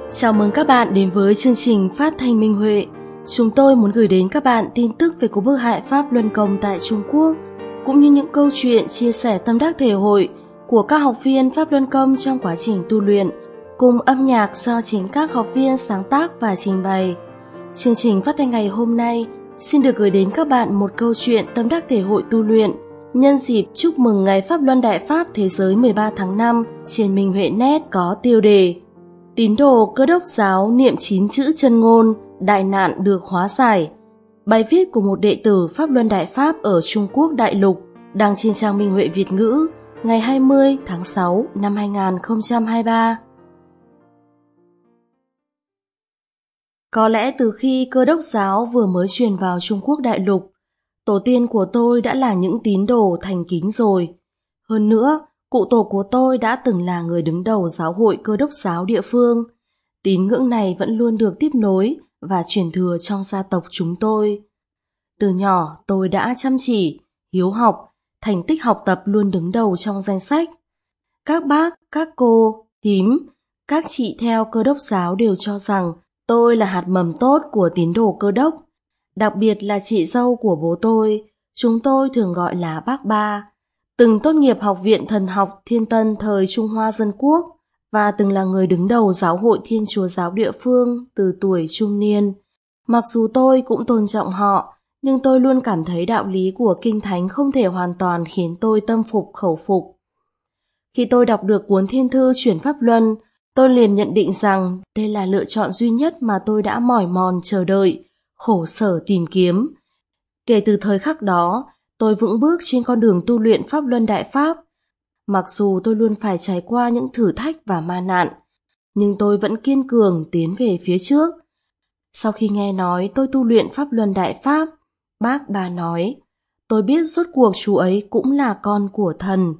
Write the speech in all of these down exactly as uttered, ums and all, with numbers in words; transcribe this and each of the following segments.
Chào mừng các bạn đến với chương trình phát thanh Minh Huệ. Chúng tôi muốn gửi đến các bạn tin tức về cuộc bức hại Pháp Luân Công tại Trung Quốc, cũng như những câu chuyện chia sẻ tâm đắc thể hội của các học viên Pháp Luân Công trong quá trình tu luyện, cùng âm nhạc do chính các học viên sáng tác và trình bày. Chương trình phát thanh ngày hôm nay xin được gửi đến các bạn một câu chuyện tâm đắc thể hội tu luyện nhân dịp chúc mừng Ngày Pháp Luân Đại Pháp Thế giới mười ba tháng năm trên Minh Huệ Net có tiêu đề Tín đồ Cơ Đốc giáo niệm chín chữ chân ngôn, đại nạn được hóa giải. Bài viết của một đệ tử Pháp Luân Đại Pháp ở Trung Quốc đại lục đăng trên trang Minh Huệ Việt ngữ ngày hai mươi tháng sáu năm hai nghìn không trăm hai mươi ba. Có lẽ từ khi Cơ Đốc giáo vừa mới truyền vào Trung Quốc đại lục, tổ tiên của tôi đã là những tín đồ thành kính rồi. Hơn nữa, cụ tổ của tôi đã từng là người đứng đầu giáo hội Cơ Đốc giáo địa phương. Tín ngưỡng này vẫn luôn được tiếp nối và truyền thừa trong gia tộc chúng tôi. Từ nhỏ tôi đã chăm chỉ, hiếu học, thành tích học tập luôn đứng đầu trong danh sách. Các bác, các cô, thím, các chị theo Cơ Đốc giáo đều cho rằng tôi là hạt mầm tốt của tín đồ Cơ Đốc. Đặc biệt là chị dâu của bố tôi, chúng tôi thường gọi là bác ba, từng tốt nghiệp Học viện Thần học Thiên Tân thời Trung Hoa Dân Quốc và từng là người đứng đầu giáo hội Thiên Chúa giáo địa phương từ tuổi trung niên. Mặc dù tôi cũng tôn trọng họ, nhưng tôi luôn cảm thấy đạo lý của Kinh Thánh không thể hoàn toàn khiến tôi tâm phục khẩu phục. Khi tôi đọc được cuốn Thiên thư chuyển Pháp Luân, tôi liền nhận định rằng đây là lựa chọn duy nhất mà tôi đã mỏi mòn chờ đợi, khổ sở tìm kiếm. Kể từ thời khắc đó, tôi vững bước trên con đường tu luyện Pháp Luân Đại Pháp. Mặc dù tôi luôn phải trải qua những thử thách và ma nạn, nhưng tôi vẫn kiên cường tiến về phía trước. Sau khi nghe nói tôi tu luyện Pháp Luân Đại Pháp, bác bà nói, tôi biết rốt cuộc chú ấy cũng là con của thần.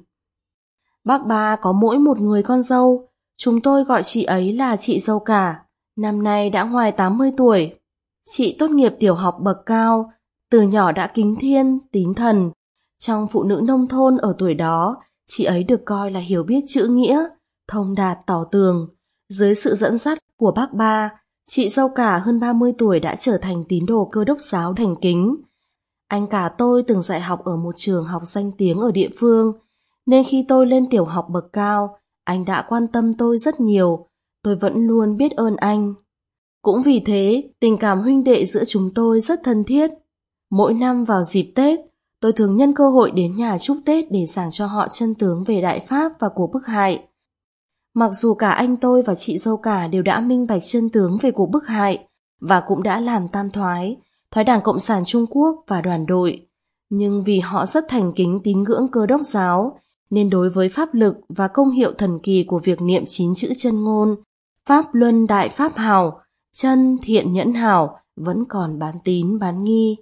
Bác ba có mỗi một người con dâu, chúng tôi gọi chị ấy là chị dâu cả, năm nay đã ngoài tám mươi tuổi. Chị tốt nghiệp tiểu học bậc cao, từ nhỏ đã kính thiên, tín thần. Trong phụ nữ nông thôn ở tuổi đó, chị ấy được coi là hiểu biết chữ nghĩa, thông đạt tỏ tường. Dưới sự dẫn dắt của bác ba, chị dâu cả hơn ba mươi tuổi đã trở thành tín đồ Cơ Đốc giáo thành kính. Anh cả tôi từng dạy học ở một trường học danh tiếng ở địa phương, nên khi tôi lên tiểu học bậc cao, anh đã quan tâm tôi rất nhiều. Tôi vẫn luôn biết ơn anh. Cũng vì thế, tình cảm huynh đệ giữa chúng tôi rất thân thiết. Mỗi năm vào dịp Tết, tôi thường nhân cơ hội đến nhà chúc Tết để giảng cho họ chân tướng về Đại Pháp và cuộc bức hại. Mặc dù cả anh tôi và chị dâu cả đều đã minh bạch chân tướng về cuộc bức hại và cũng đã làm tam thoái, thoái Đảng Cộng sản Trung Quốc và đoàn đội, nhưng vì họ rất thành kính tín ngưỡng Cơ Đốc giáo, nên đối với pháp lực và công hiệu thần kỳ của việc niệm chín chữ chân ngôn, Pháp Luân Đại Pháp hảo, chân thiện nhẫn hảo vẫn còn bán tín bán nghi.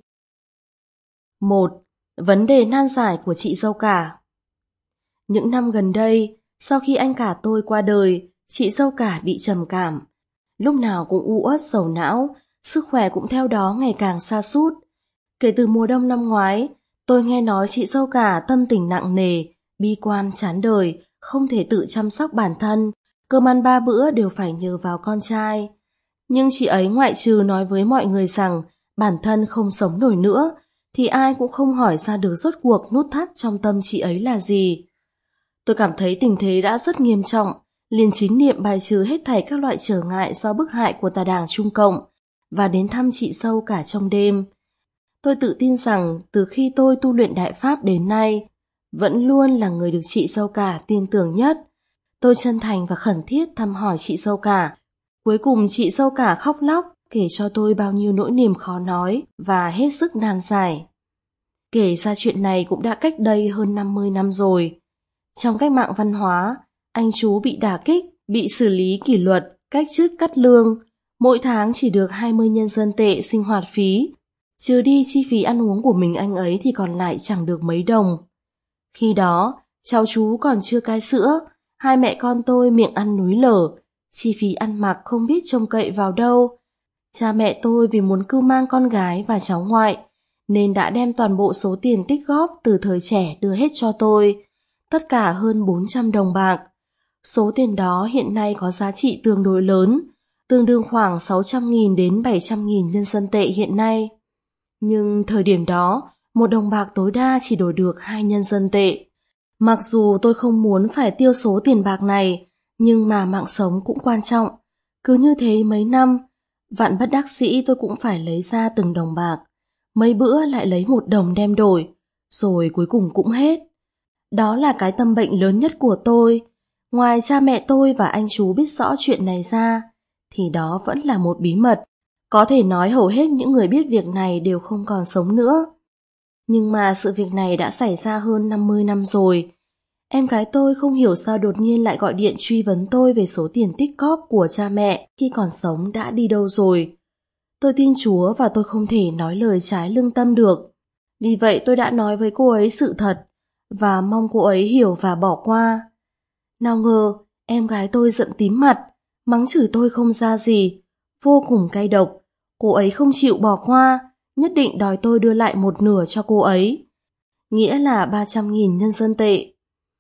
một. Vấn đề nan giải của chị dâu cả. Những năm gần đây, sau khi anh cả tôi qua đời, chị dâu cả bị trầm cảm. Lúc nào cũng u uất sầu não, sức khỏe cũng theo đó ngày càng sa sút. Kể từ mùa đông năm ngoái, tôi nghe nói chị dâu cả tâm tình nặng nề, bi quan chán đời, không thể tự chăm sóc bản thân, cơm ăn ba bữa đều phải nhờ vào con trai. Nhưng chị ấy ngoại trừ nói với mọi người rằng bản thân không sống nổi nữa, thì ai cũng không hỏi ra được rốt cuộc nút thắt trong tâm chị ấy là gì. Tôi cảm thấy tình thế đã rất nghiêm trọng, liền chính niệm bài trừ hết thảy các loại trở ngại do bức hại của tà đảng Trung Cộng và đến thăm chị dâu cả trong đêm. Tôi tự tin rằng từ khi tôi tu luyện Đại Pháp đến nay, vẫn luôn là người được chị dâu cả tin tưởng nhất. Tôi chân thành và khẩn thiết thăm hỏi chị dâu cả. Cuối cùng chị dâu cả khóc lóc, kể cho tôi bao nhiêu nỗi niềm khó nói và hết sức nan giải. Kể ra chuyện này cũng đã cách đây hơn năm mươi năm rồi. Trong cách mạng văn hóa, anh chú bị đả kích, bị xử lý kỷ luật, cách chức cắt lương. Mỗi tháng chỉ được hai mươi nhân dân tệ sinh hoạt phí. Trừ đi chi phí ăn uống của mình anh ấy thì còn lại chẳng được mấy đồng. Khi đó, cháu chú còn chưa cai sữa, hai mẹ con tôi miệng ăn núi lở, chi phí ăn mặc không biết trông cậy vào đâu. Cha mẹ tôi vì muốn cưu mang con gái và cháu ngoại, nên đã đem toàn bộ số tiền tích góp từ thời trẻ đưa hết cho tôi, tất cả hơn bốn trăm đồng bạc. Số tiền đó hiện nay có giá trị tương đối lớn, tương đương khoảng sáu trăm nghìn đến bảy trăm nghìn nhân dân tệ hiện nay. Nhưng thời điểm đó, một đồng bạc tối đa chỉ đổi được hai nhân dân tệ. Mặc dù tôi không muốn phải tiêu số tiền bạc này, nhưng mà mạng sống cũng quan trọng. Cứ như thế mấy năm, vạn bất đắc dĩ tôi cũng phải lấy ra từng đồng bạc. Mấy bữa lại lấy một đồng đem đổi, rồi cuối cùng cũng hết. Đó là cái tâm bệnh lớn nhất của tôi. Ngoài cha mẹ tôi và anh chú biết rõ chuyện này ra, thì đó vẫn là một bí mật. Có thể nói hầu hết những người biết việc này đều không còn sống nữa. Nhưng mà sự việc này đã xảy ra hơn năm mươi năm rồi. Em gái tôi không hiểu sao đột nhiên lại gọi điện truy vấn tôi về số tiền tích cóp của cha mẹ khi còn sống đã đi đâu rồi. Tôi tin Chúa và tôi không thể nói lời trái lương tâm được. Vì vậy tôi đã nói với cô ấy sự thật và mong cô ấy hiểu và bỏ qua. Nào ngờ em gái tôi giận tím mặt, mắng chửi tôi không ra gì, vô cùng cay độc. Cô ấy không chịu bỏ qua, nhất định đòi tôi đưa lại một nửa cho cô ấy, nghĩa là ba trăm nghìn nhân dân tệ.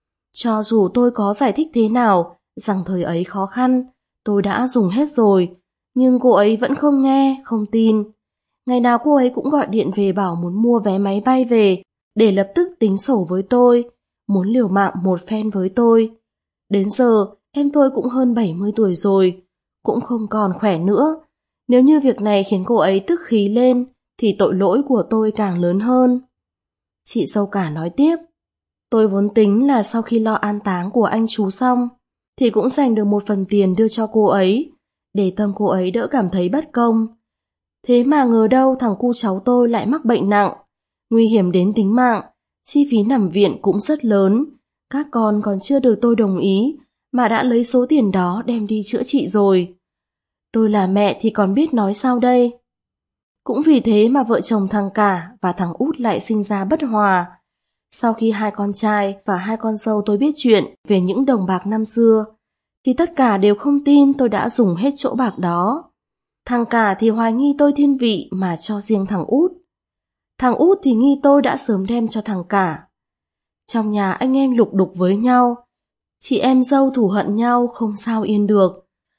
Cho dù tôi có giải thích thế nào rằng thời ấy khó khăn, tôi đã dùng hết rồi, nhưng cô ấy vẫn không nghe, không tin. Ngày nào cô ấy cũng gọi điện về bảo muốn mua vé máy bay về để lập tức tính sổ với tôi, muốn liều mạng một phen với tôi. Đến giờ em tôi cũng hơn bảy mươi tuổi rồi, cũng không còn khỏe nữa. Nếu như việc này khiến cô ấy tức khí lên thì tội lỗi của tôi càng lớn hơn. Chị dâu cả nói tiếp, tôi vốn tính là sau khi lo an táng của anh chú xong thì cũng dành được một phần tiền đưa cho cô ấy, để tâm cô ấy đỡ cảm thấy bất công. Thế mà ngờ đâu thằng cu cháu tôi lại mắc bệnh nặng, nguy hiểm đến tính mạng, chi phí nằm viện cũng rất lớn. Các con còn chưa được tôi đồng ý mà đã lấy số tiền đó đem đi chữa trị rồi. Tôi là mẹ thì còn biết nói sao đây. Cũng vì thế mà vợ chồng thằng cả và thằng út lại sinh ra bất hòa. Sau khi hai con trai và hai con dâu tôi biết chuyện về những đồng bạc năm xưa, thì tất cả đều không tin tôi đã dùng hết chỗ bạc đó. Thằng cả thì hoài nghi tôi thiên vị mà cho riêng thằng út. Thằng út thì nghi tôi đã sớm đem cho thằng cả. Trong nhà anh em lục đục với nhau, chị em dâu thù hận nhau không sao yên được.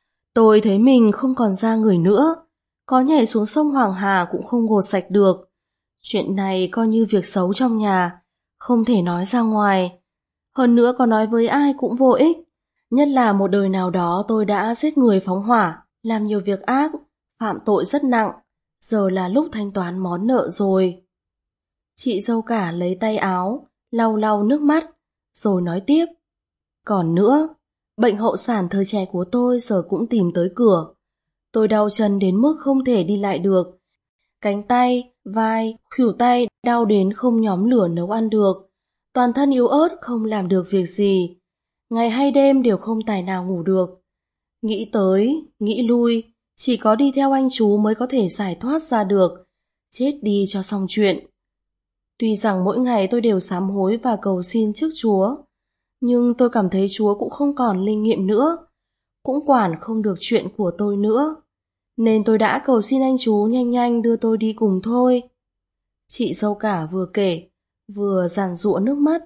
Tôi thấy mình không còn da người nữa, có nhảy xuống sông Hoàng Hà cũng không gột sạch được. Chuyện này coi như việc xấu trong nhà, không thể nói ra ngoài. Hơn nữa có nói với ai cũng vô ích. Nhất là một đời nào đó tôi đã giết người phóng hỏa, làm nhiều việc ác, phạm tội rất nặng. Giờ là lúc thanh toán món nợ rồi. Chị dâu cả lấy tay áo, lau lau nước mắt, rồi nói tiếp. Còn nữa, bệnh hậu sản thời trẻ của tôi giờ cũng tìm tới cửa. Tôi đau chân đến mức không thể đi lại được. Cánh tay, vai, khuỷu tay đau đến không nhóm lửa nấu ăn được. Toàn thân yếu ớt không làm được việc gì. Ngày hay đêm đều không tài nào ngủ được. Nghĩ tới, nghĩ lui, chỉ có đi theo anh chú mới có thể giải thoát ra được. Chết đi cho xong chuyện. Tuy rằng mỗi ngày tôi đều sám hối và cầu xin trước Chúa, nhưng tôi cảm thấy Chúa cũng không còn linh nghiệm nữa, cũng quản không được chuyện của tôi nữa, nên tôi đã cầu xin anh chú nhanh nhanh đưa tôi đi cùng thôi. Chị dâu cả vừa kể, vừa giàn giụa nước mắt.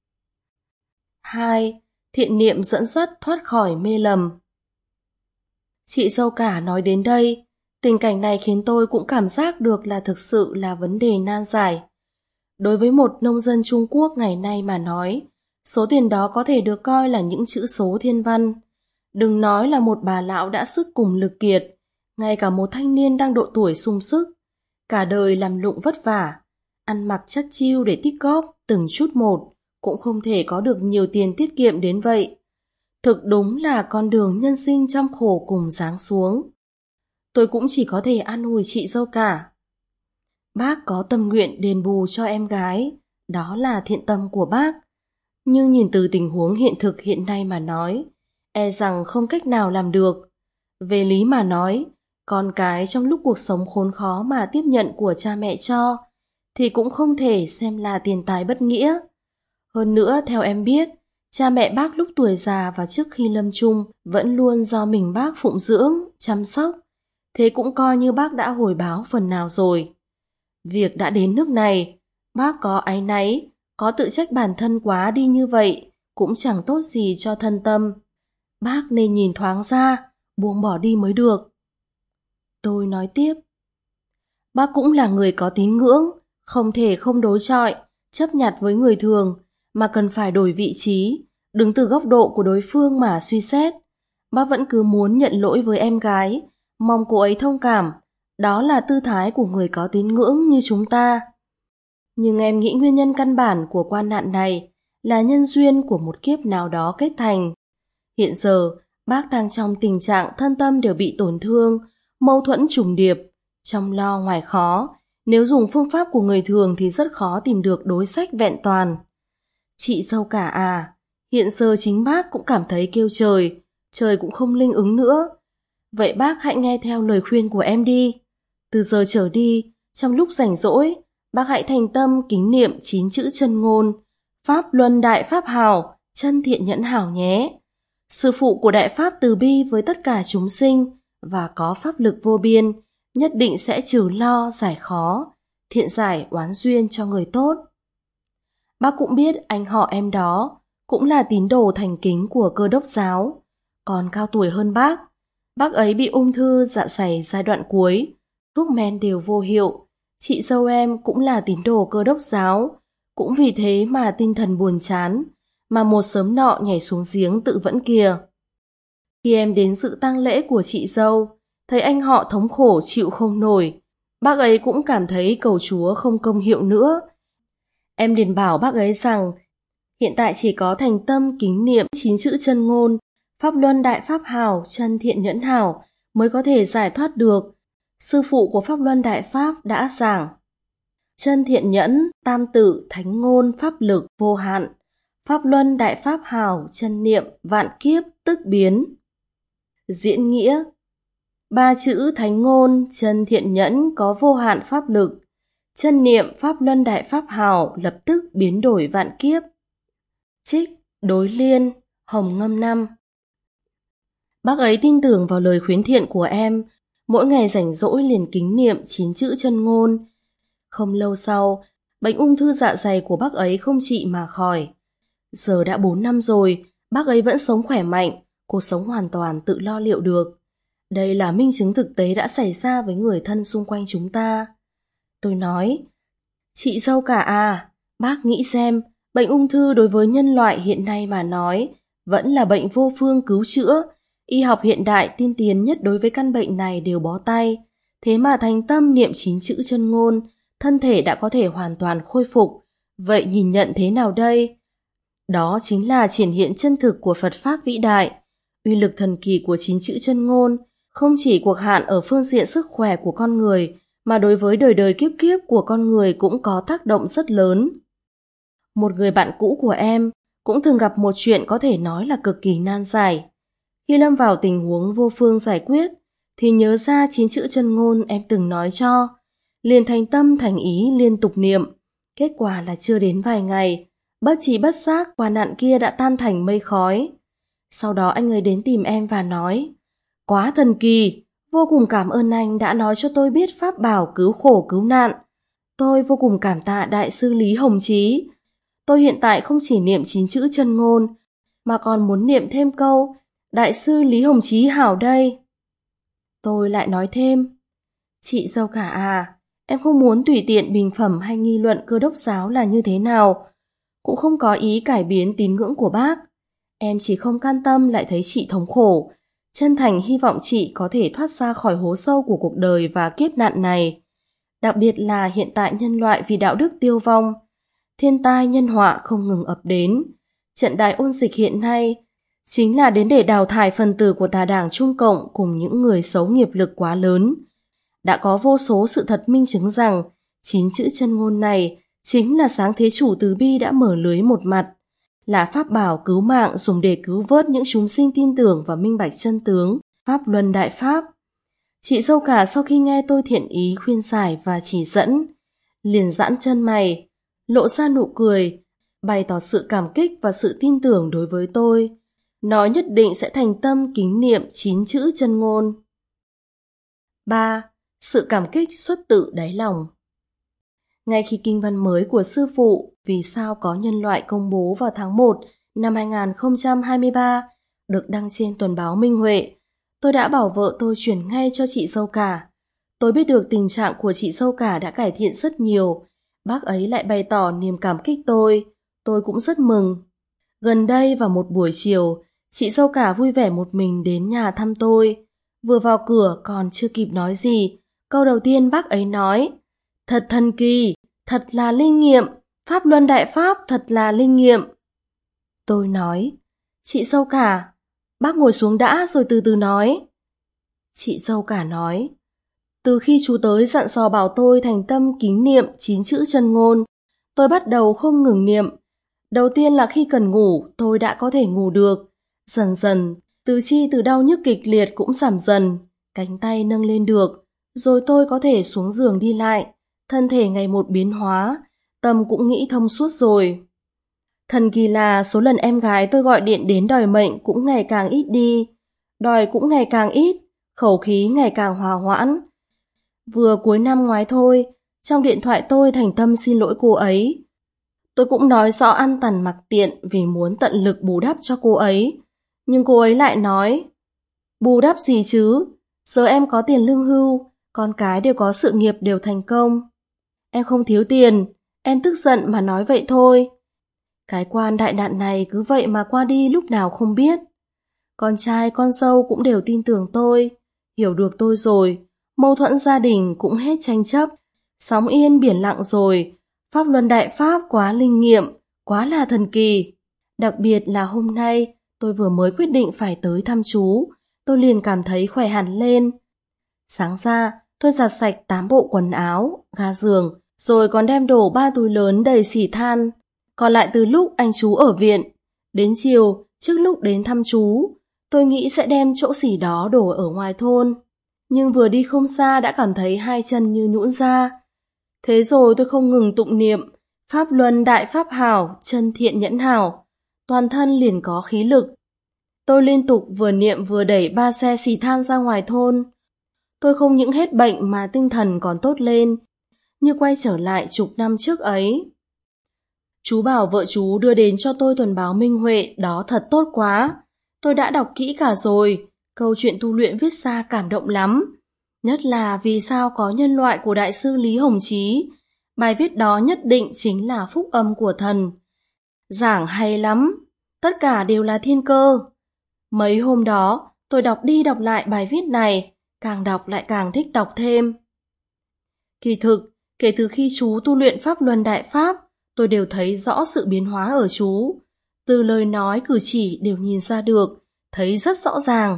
hai. Thiện niệm dẫn dắt thoát khỏi mê lầm. Chị dâu cả nói đến đây, tình cảnh này khiến tôi cũng cảm giác được là thực sự là vấn đề nan giải. Đối với một nông dân Trung Quốc ngày nay mà nói, số tiền đó có thể được coi là những chữ số thiên văn. Đừng nói là một bà lão đã sức cùng lực kiệt, ngay cả một thanh niên đang độ tuổi sung sức, cả đời làm lụng vất vả, ăn mặc chất chiu để tích góp từng chút một, cũng không thể có được nhiều tiền tiết kiệm đến vậy. Thực đúng là con đường nhân sinh trăm khổ cùng giáng xuống. Tôi cũng chỉ có thể an ủi chị dâu cả. Bác có tâm nguyện đền bù cho em gái, đó là thiện tâm của bác. Nhưng nhìn từ tình huống hiện thực hiện nay mà nói, e rằng không cách nào làm được. Về lý mà nói, con cái trong lúc cuộc sống khốn khó mà tiếp nhận của cha mẹ cho, thì cũng không thể xem là tiền tài bất nghĩa. Hơn nữa, theo em biết, cha mẹ bác lúc tuổi già và trước khi lâm chung vẫn luôn do mình bác phụng dưỡng, chăm sóc. Thế cũng coi như bác đã hồi báo phần nào rồi. Việc đã đến nước này, bác có áy náy, có tự trách bản thân quá đi như vậy, cũng chẳng tốt gì cho thân tâm. Bác nên nhìn thoáng ra, buông bỏ đi mới được. Tôi nói tiếp. Bác cũng là người có tín ngưỡng, không thể không đối chọi, chấp nhặt với người thường, mà cần phải đổi vị trí, đứng từ góc độ của đối phương mà suy xét. Bác vẫn cứ muốn nhận lỗi với em gái, mong cô ấy thông cảm. Đó là tư thái của người có tín ngưỡng như chúng ta. Nhưng em nghĩ nguyên nhân căn bản của quan nạn này là nhân duyên của một kiếp nào đó kết thành. Hiện giờ, bác đang trong tình trạng thân tâm đều bị tổn thương, mâu thuẫn trùng điệp, trong lo ngoài khó. Nếu dùng phương pháp của người thường thì rất khó tìm được đối sách vẹn toàn. Chị dâu cả à, hiện giờ chính bác cũng cảm thấy kêu trời, trời cũng không linh ứng nữa. Vậy bác hãy nghe theo lời khuyên của em đi. Từ giờ trở đi, trong lúc rảnh rỗi, bác hãy thành tâm kính niệm chín chữ chân ngôn, Pháp Luân Đại Pháp Hào, chân thiện nhẫn hảo nhé. Sư phụ của Đại Pháp từ bi với tất cả chúng sinh và có pháp lực vô biên, nhất định sẽ trừ lo giải khó, thiện giải oán duyên cho người tốt. Bác cũng biết anh họ em đó cũng là tín đồ thành kính của Cơ Đốc giáo, còn cao tuổi hơn bác. Bác ấy bị ung thư dạ dày giai đoạn cuối, thuốc men đều vô hiệu. Chị dâu em cũng là tín đồ Cơ Đốc giáo, cũng vì thế mà tinh thần buồn chán, mà một sớm nọ nhảy xuống giếng tự vẫn kìa. Khi em đến dự tang lễ của chị dâu, thấy anh họ thống khổ chịu không nổi, bác ấy cũng cảm thấy cầu Chúa không công hiệu nữa. Em liền bảo bác ấy rằng hiện tại chỉ có thành tâm kính niệm chín chữ chân ngôn, Pháp Luân Đại Pháp Hào, chân thiện nhẫn hảo mới có thể giải thoát được. Sư phụ của Pháp Luân Đại Pháp đã giảng: chân thiện nhẫn, tam tự, thánh ngôn, pháp lực vô hạn. Pháp Luân Đại Pháp Hào, chân niệm, vạn kiếp tức biến. Diễn nghĩa: ba chữ thánh ngôn, chân thiện nhẫn có vô hạn pháp lực. Chân niệm Pháp Luân Đại Pháp Hào lập tức biến đổi vạn kiếp. Trích Đối Liên, Hồng Ngâm Năm. Bác ấy tin tưởng vào lời khuyến thiện của em, mỗi ngày rảnh rỗi liền kính niệm chín chữ chân ngôn. Không lâu sau, bệnh ung thư dạ dày của bác ấy không trị mà khỏi. Giờ đã bốn năm rồi, bác ấy vẫn sống khỏe mạnh, cuộc sống hoàn toàn tự lo liệu được. Đây là minh chứng thực tế đã xảy ra với người thân xung quanh chúng ta. Tôi nói, chị dâu cả à, bác nghĩ xem, bệnh ung thư đối với nhân loại hiện nay mà nói, vẫn là bệnh vô phương cứu chữa. Y học hiện đại tiên tiến nhất đối với căn bệnh này đều bó tay. Thế mà thành tâm niệm chín chữ chân ngôn, thân thể đã có thể hoàn toàn khôi phục. Vậy nhìn nhận thế nào đây? Đó chính là triển hiện chân thực của Phật Pháp vĩ đại. Uy lực thần kỳ của chín chữ chân ngôn không chỉ cuộc hạn ở phương diện sức khỏe của con người, mà đối với đời đời kiếp kiếp của con người cũng có tác động rất lớn. Một người bạn cũ của em cũng thường gặp một chuyện có thể nói là cực kỳ nan giải. Khi lâm vào tình huống vô phương giải quyết, thì nhớ ra chín chữ chân ngôn em từng nói cho, liền thành tâm thành ý liên tục niệm. Kết quả là chưa đến vài ngày, bất trí bất giác quả nạn kia đã tan thành mây khói. Sau đó anh ấy đến tìm em và nói, quá thần kỳ, vô cùng cảm ơn anh đã nói cho tôi biết pháp bảo cứu khổ cứu nạn. Tôi vô cùng cảm tạ Đại sư Lý Hồng Chí. Tôi hiện tại không chỉ niệm chín chữ chân ngôn, mà còn muốn niệm thêm câu Đại sư Lý Hồng Chí hảo đây. Tôi lại nói thêm, chị dâu cả à, em không muốn tùy tiện bình phẩm hay nghi luận Cơ Đốc giáo là như thế nào, cũng không có ý cải biến tín ngưỡng của bác. Em chỉ không can tâm lại thấy chị thống khổ, chân thành hy vọng chị có thể thoát ra khỏi hố sâu của cuộc đời và kiếp nạn này. Đặc biệt là hiện tại nhân loại vì đạo đức tiêu vong, thiên tai nhân họa không ngừng ập đến. Trận đại ôn dịch hiện nay chính là đến để đào thải phần tử của tà đảng Trung Cộng cùng những người xấu nghiệp lực quá lớn. Đã có vô số sự thật minh chứng rằng chín chữ chân ngôn này chính là sáng thế chủ từ bi đã mở lưới một mặt, là pháp bảo cứu mạng dùng để cứu vớt những chúng sinh tin tưởng và minh bạch chân tướng Pháp Luân Đại Pháp. Chị dâu cả sau khi nghe tôi thiện ý khuyên giải và chỉ dẫn, liền giãn chân mày, lộ ra nụ cười, bày tỏ sự cảm kích và sự tin tưởng đối với tôi, nói nhất định sẽ thành tâm kính niệm chín chữ chân ngôn. ba. Sự cảm kích xuất tự đáy lòng. Ngay khi kinh văn mới của sư phụ Vì sao có nhân loại công bố vào tháng một năm hai nghìn không trăm hai mươi ba được đăng trên tuần báo Minh Huệ, tôi đã bảo vợ tôi chuyển ngay cho chị dâu cả, Tôi biết được tình trạng của chị dâu cả đã cải thiện rất nhiều. Bác ấy lại bày tỏ niềm cảm kích tôi. Tôi cũng rất mừng. Gần đây vào một buổi chiều, chị dâu cả vui vẻ một mình đến nhà thăm tôi. Vừa vào cửa còn chưa kịp nói gì, câu đầu tiên bác ấy nói: "Thật thần kỳ, thật là linh nghiệm, Pháp Luân Đại Pháp thật là linh nghiệm." Tôi nói: "Chị dâu cả, bác ngồi xuống đã rồi từ từ nói." Chị dâu cả nói: "Từ khi chú tới dặn dò bảo tôi thành tâm kính niệm chín chữ chân ngôn, tôi bắt đầu không ngừng niệm. Đầu tiên là khi cần ngủ, tôi đã có thể ngủ được. Dần dần, tứ chi từ đau nhức kịch liệt cũng giảm dần, cánh tay nâng lên được, rồi tôi có thể xuống giường đi lại, thân thể ngày một biến hóa, tâm cũng nghĩ thông suốt rồi. Thần kỳ là số lần em gái tôi gọi điện đến đòi mệnh cũng ngày càng ít đi, đòi cũng ngày càng ít, khẩu khí ngày càng hòa hoãn. Vừa cuối năm ngoái thôi, trong điện thoại tôi thành tâm xin lỗi cô ấy. Tôi cũng nói rõ ăn tằn mặc tiện vì muốn tận lực bù đắp cho cô ấy. Nhưng cô ấy lại nói: "Bù đắp gì chứ? Giờ em có tiền lương hưu, con cái đều có sự nghiệp đều thành công. Em không thiếu tiền, em tức giận mà nói vậy thôi." Cái quan đại nạn này cứ vậy mà qua đi lúc nào không biết. Con trai con dâu cũng đều tin tưởng tôi, hiểu được tôi rồi, mâu thuẫn gia đình cũng hết tranh chấp, sóng yên biển lặng rồi. Pháp Luân Đại Pháp quá linh nghiệm, quá là thần kỳ. Đặc biệt là hôm nay, tôi vừa mới quyết định phải tới thăm chú, tôi liền cảm thấy khỏe hẳn lên. Sáng ra, tôi giặt sạch tám bộ quần áo, ga giường, rồi còn đem đổ ba túi lớn đầy xỉ than, còn lại từ lúc anh chú ở viện. Đến chiều, trước lúc đến thăm chú, tôi nghĩ sẽ đem chỗ xỉ đó đổ ở ngoài thôn. Nhưng vừa đi không xa đã cảm thấy hai chân như nhũn ra. Thế rồi tôi không ngừng tụng niệm: Pháp Luân Đại Pháp hảo, chân thiện nhẫn hảo. Toàn thân liền có khí lực. Tôi liên tục vừa niệm vừa đẩy ba xe xì than ra ngoài thôn. Tôi không những hết bệnh mà tinh thần còn tốt lên, như quay trở lại chục năm trước ấy. Chú bảo vợ chú đưa đến cho tôi tuần báo Minh Huệ, đó thật tốt quá. Tôi đã đọc kỹ cả rồi, câu chuyện tu luyện viết ra cảm động lắm. Nhất là vì sao có nhân loại của Đại sư Lý Hồng Chí. Bài viết đó nhất định chính là phúc âm của thần. Giảng hay lắm, tất cả đều là thiên cơ. Mấy hôm đó, tôi đọc đi đọc lại bài viết này, càng đọc lại càng thích đọc thêm. Kỳ thực, kể từ khi chú tu luyện Pháp Luân Đại Pháp, tôi đều thấy rõ sự biến hóa ở chú. Từ lời nói cử chỉ đều nhìn ra được, thấy rất rõ ràng.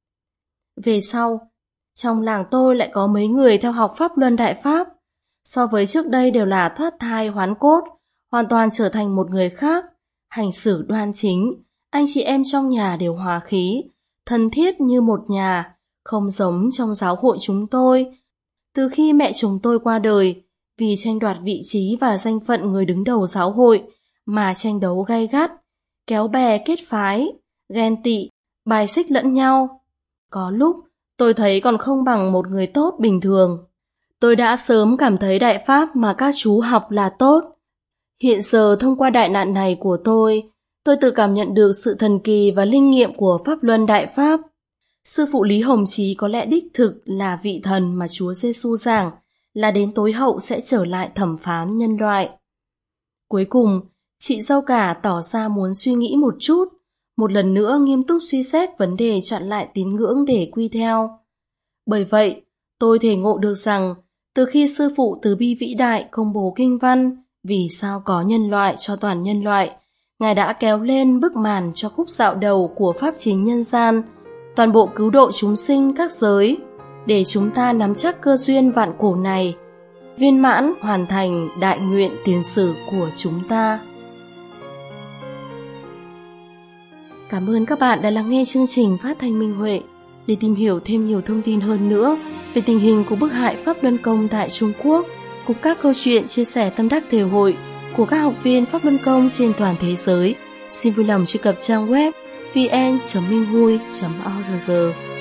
Về sau, trong làng tôi lại có mấy người theo học Pháp Luân Đại Pháp. So với trước đây đều là thoát thai hoán cốt, hoàn toàn trở thành một người khác, hành xử đoan chính, anh chị em trong nhà đều hòa khí, thân thiết như một nhà, không giống trong giáo hội chúng tôi. Từ khi mẹ chúng tôi qua đời, vì tranh đoạt vị trí và danh phận người đứng đầu giáo hội mà tranh đấu gay gắt, kéo bè kết phái, ghen tị, bài xích lẫn nhau. Có lúc tôi thấy còn không bằng một người tốt bình thường. Tôi đã sớm cảm thấy đại pháp mà các chú học là tốt. Hiện giờ thông qua đại nạn này của tôi, tôi tự cảm nhận được sự thần kỳ và linh nghiệm của Pháp Luân Đại Pháp. Sư phụ Lý Hồng Chí có lẽ đích thực là vị thần mà Chúa Giêsu giảng, là đến tối hậu sẽ trở lại thẩm phán nhân loại. Cuối cùng, chị dâu cả tỏ ra muốn suy nghĩ một chút, một lần nữa nghiêm túc suy xét vấn đề chọn lại tín ngưỡng để quy theo. Bởi vậy, tôi thể ngộ được rằng, từ khi sư phụ từ bi vĩ đại công bố kinh văn Vì sao có nhân loại cho toàn nhân loại, Ngài đã kéo lên bức màn cho khúc dạo đầu của pháp chính nhân gian, toàn bộ cứu độ chúng sinh các giới, để chúng ta nắm chắc cơ duyên vạn cổ này, viên mãn hoàn thành đại nguyện tiền sử của chúng ta. Cảm ơn các bạn đã lắng nghe chương trình Phát thanh Minh Huệ. Để tìm hiểu thêm nhiều thông tin hơn nữa về tình hình của bức hại Pháp Luân Công tại Trung Quốc, cùng các câu chuyện chia sẻ tâm đắc thể hội của các học viên Pháp Luân Công trên toàn thế giới, xin vui lòng truy cập trang web vê en chấm minh hui chấm org.